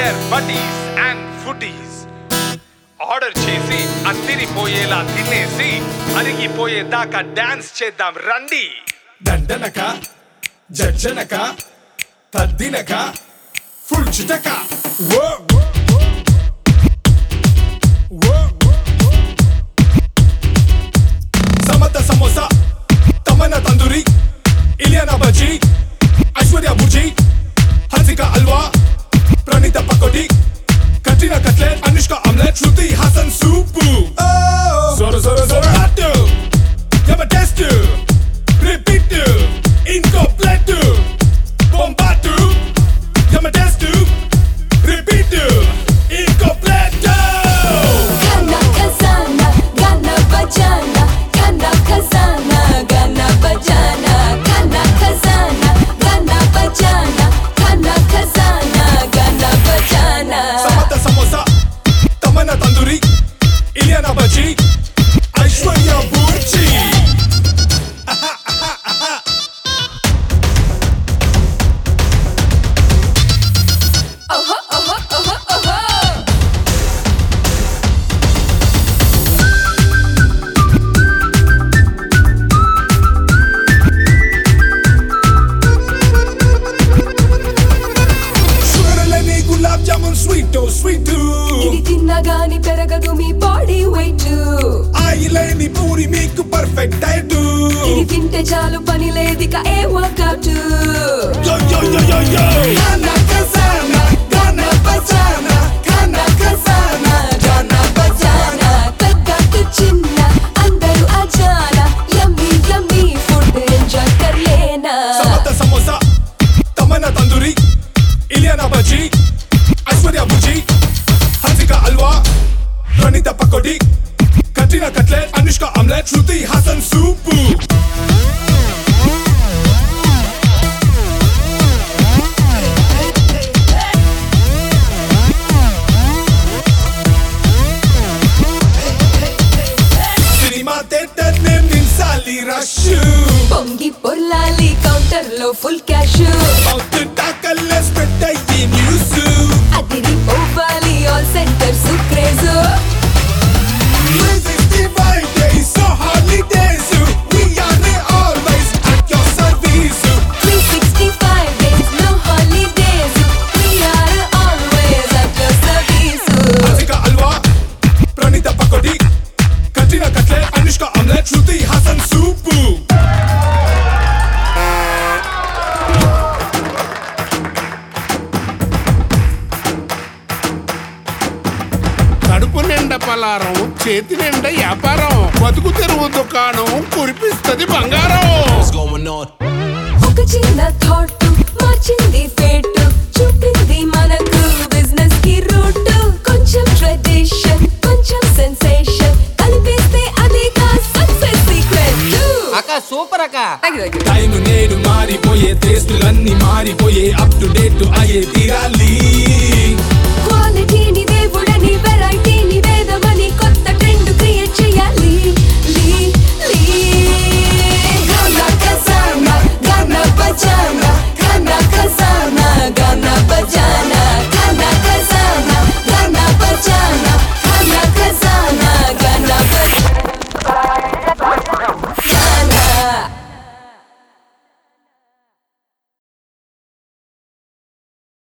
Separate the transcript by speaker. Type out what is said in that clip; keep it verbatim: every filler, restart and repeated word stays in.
Speaker 1: Dear buddies and foodies, order చేసి అత్తిరిపోయేలా తినేసి అరిగిపోయేదాకా డాన్స్ చేద్దాం రండి.
Speaker 2: దండనక జజ్జనక తద్దినక ఫుల్ చిటక ఓ సమత సమోసా తమన్నా తందూరి ఇలియానా బజ్జీ ఐశ్వర్య బుజ్జి Hansika halwa Pranitha pakodi Katrina cutlet Anushka omelette Shruti Haasan soup జోర జోర జోర హాట్ యమ taste repeat incompleto bombato yama testo repeat incompleto
Speaker 3: Gana kazana gana bajana gana kazana gana bajana gana kazana gana bajana gana kazana gana bajana
Speaker 2: samata samosa tamanna tandoori ilyana bhaji aishwarya bujji sweet oh sweet
Speaker 3: ఇది తిన్నగాని పెరగదు మీ body weight
Speaker 2: ఆయిలేని పూరి మీకు perfect diet
Speaker 3: ఇది తింటే చాలు పని లేదిక ఏ workout
Speaker 2: yo yo yo yo yo gana kazana gana bajana gana kazana
Speaker 3: gana bajana తగ్గట్టు చిన్న అందరూ అజానా యమ్మీ యమ్మీ ఫుడ్ ఎంజాయ్ కర్లేనా
Speaker 2: samata samosa tamanna tandoori ilyana bhaji aishwarya bujji hansika halwa pranita pakodi katrina cutlet anushka omelette shruti hasan soup cinema theater ne minsali rush
Speaker 3: పొంగి పొర్లాలి counter లో full cash
Speaker 2: mouth tackle spread ayi news
Speaker 3: అదిరి పోవాలి all centres craze
Speaker 2: three sixty-five days so holidays we are always at your service
Speaker 3: three sixty-five days no holidays we are always at your service
Speaker 2: hansika halwa pranita pakodi katrina cutlet anushka omelette shruti hasan soup
Speaker 4: కడుపు నిండా పలారం చేతి నిండా వ్యాపారం బతుకు తెరువు దుకాణం కురిపిస్తది బంగారం.
Speaker 3: ఒక చిన్న థాట్ మార్చింది ఫేట్ చూపింది మనకు బిజినెస్ కి రూట్ కొంచెం ట్రెడిషన్ కొంచెం సెన్సేషన్ కలిపేస్తే అదే కా సక్సెస్ సీక్రెట్
Speaker 5: అక్క సూపర్ అక్క.
Speaker 2: టైం నేడు మారిపోయే టేస్టులన్నీ మారిపోయే అప్ టు డేట్ అయ్యే తీరాలి